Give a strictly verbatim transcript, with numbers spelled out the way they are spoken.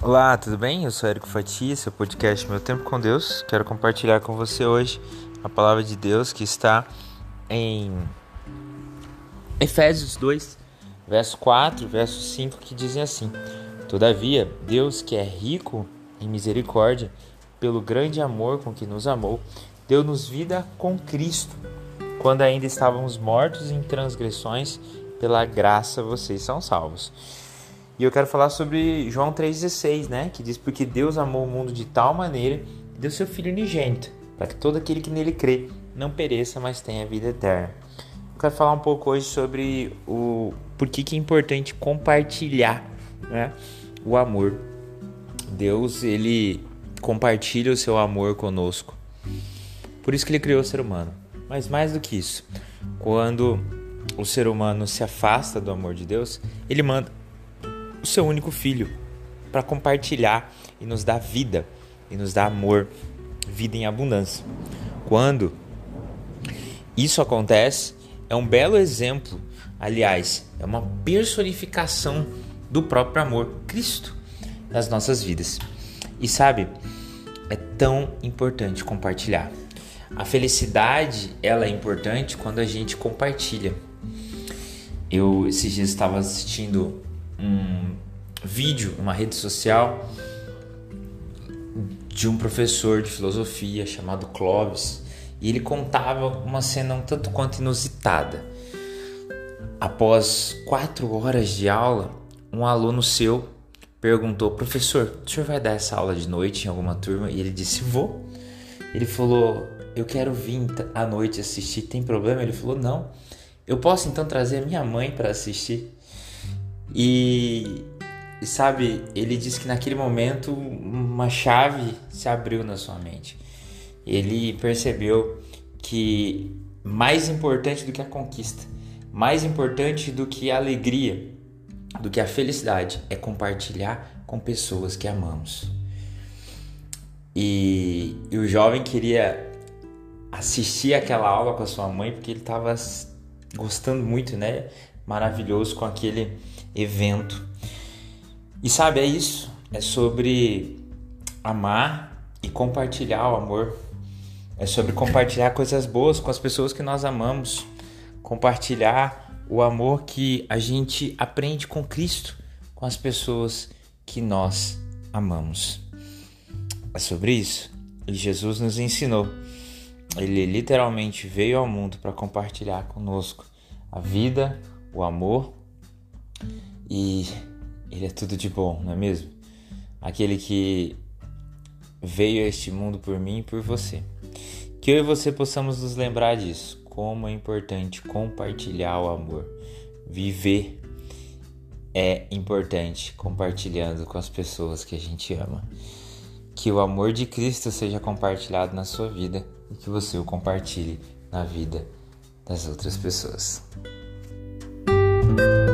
Olá, tudo bem? Eu sou Érico Fatia, seu podcast Meu Tempo com Deus. Quero compartilhar com você hoje a palavra de Deus que está em Efésios dois, verso quatro, verso cinco, que dizem assim: Todavia, Deus, que é rico em misericórdia, pelo grande amor com que nos amou, deu-nos vida com Cristo, quando ainda estávamos mortos em transgressões, pela graça vocês são salvos. E eu quero falar sobre João três dezesseis, né? Que diz: porque Deus amou o mundo de tal maneira que deu seu Filho unigênito, para que todo aquele que nele crê não pereça, mas tenha vida eterna. Eu quero falar um pouco hoje sobre o porquê que é importante compartilhar, né, o amor. Deus, ele compartilha o seu amor conosco. Por isso que ele criou o ser humano. Mas mais do que isso, quando o ser humano se afasta do amor de Deus, ele manda o seu único filho para compartilhar e nos dar vida, e nos dar amor, vida em abundância. Quando isso acontece, é um belo exemplo, aliás, é uma personificação do próprio amor, Cristo, nas nossas vidas. E sabe, é tão importante compartilhar. A felicidade, ela é importante quando a gente compartilha. Eu esses dias estava assistindo um vídeo, uma rede social de um professor de filosofia chamado Clóvis, e ele contava uma cena um tanto quanto inusitada. Após quatro horas de aula, um aluno seu perguntou: professor, o senhor vai dar essa aula de noite em alguma turma? E ele disse: vou. Ele falou: eu quero vir à noite assistir, tem problema? Ele falou: não. Eu posso então trazer a minha mãe para assistir? E, e sabe, ele disse que naquele momento uma chave se abriu na sua mente. Ele percebeu que mais importante do que a conquista, mais importante do que a alegria, do que a felicidade, é compartilhar com pessoas que amamos. E, e o jovem queria assistir aquela aula com a sua mãe porque ele estava gostando muito, né? Maravilhoso com aquele evento. E sabe, é isso. É sobre amar e compartilhar o amor. É sobre compartilhar coisas boas com as pessoas que nós amamos. Compartilhar o amor que a gente aprende com Cristo, com as pessoas que nós amamos. É sobre isso. E Jesus nos ensinou. Ele literalmente veio ao mundo para compartilhar conosco a vida, o amor, e ele é tudo de bom, não é mesmo? Aquele que veio a este mundo por mim e por você. Que eu e você possamos nos lembrar disso, como é importante compartilhar o amor. Viver é importante compartilhando com as pessoas que a gente ama. Que o amor de Cristo seja compartilhado na sua vida e que você o compartilhe na vida das outras pessoas.